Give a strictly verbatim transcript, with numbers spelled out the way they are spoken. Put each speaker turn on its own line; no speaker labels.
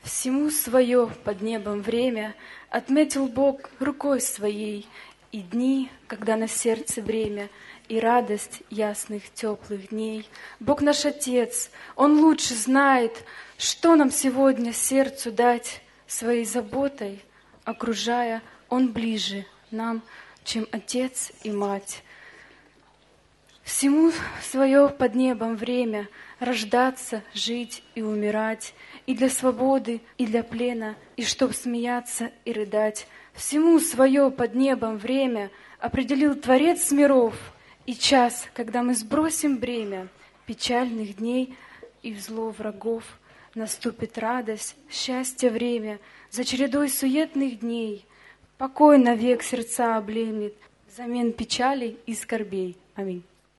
Всему свое под небом время отметил Бог рукой своей, и дни, когда на сердце бремя, и радость ясных теплых дней. Бог наш Отец, Он лучше знает, что нам сегодня сердцу дать, своей заботой окружая, Он ближе нам, чем отец и мать. Всему свое под небом время рождаться, жить и умирать, и для свободы, и для плена, и чтоб смеяться и рыдать. Всему свое под небом время определил Творец миров, и час, когда мы сбросим бремя печальных дней и в зло врагов, наступит радость, счастье время, за чередой суетных дней. Покой навек сердца облемит, взамен печалей и скорбей. Аминь.